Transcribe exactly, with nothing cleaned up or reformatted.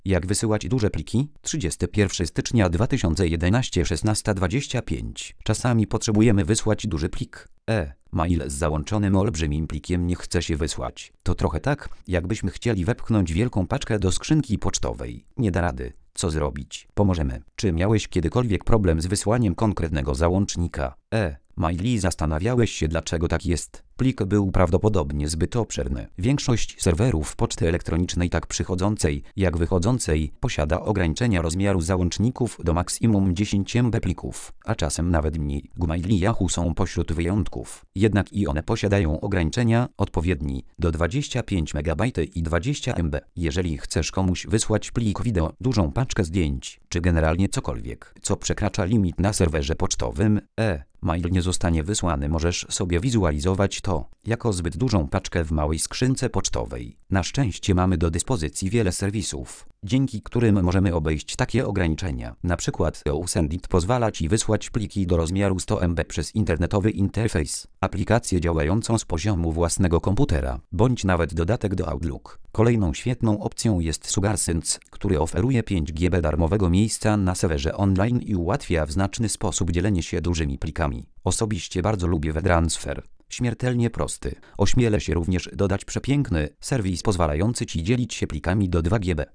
Jak wysyłać duże pliki? trzydziestego pierwszego stycznia dwa tysiące jedenastego, szesnasta dwadzieścia pięć. Czasami potrzebujemy wysłać duży plik. E. Mail z załączonym olbrzymim plikiem nie chce się wysłać. To trochę tak, jakbyśmy chcieli wepchnąć wielką paczkę do skrzynki pocztowej. Nie da rady. Co zrobić? Pomożemy. Czy miałeś kiedykolwiek problem z wysłaniem konkretnego załącznika? E. Maili zastanawiałeś się, dlaczego tak jest? Plik był prawdopodobnie zbyt obszerny. Większość serwerów poczty elektronicznej, tak przychodzącej, jak wychodzącej, posiada ograniczenia rozmiaru załączników do maksimum dziesięć megabytów plików, a czasem nawet mniej. Gmail i Yahoo są pośród wyjątków. Jednak i one posiadają ograniczenia odpowiedni do dwadzieścia pięć megabajtów i dwadzieścia megabytów. Jeżeli chcesz komuś wysłać plik wideo, dużą paczkę zdjęć, czy generalnie cokolwiek, co przekracza limit na serwerze pocztowym, e. mail nie zostanie wysłany. Możesz sobie wizualizować to jako zbyt dużą paczkę w małej skrzynce pocztowej. Na szczęście mamy do dyspozycji wiele serwisów, dzięki którym możemy obejść takie ograniczenia. Na przykład YouSendIt pozwala Ci wysłać pliki do rozmiaru sto megabajtów przez internetowy interfejs, aplikację działającą z poziomu własnego komputera, bądź nawet dodatek do Outlook. Kolejną świetną opcją jest SugarSense, który oferuje pięć gigabajtów darmowego miejsca na serwerze online i ułatwia w znaczny sposób dzielenie się dużymi plikami. Osobiście bardzo lubię WeTransfer. Śmiertelnie prosty. Ośmielę się również dodać przepiękny serwis pozwalający Ci dzielić się plikami do dwa giga.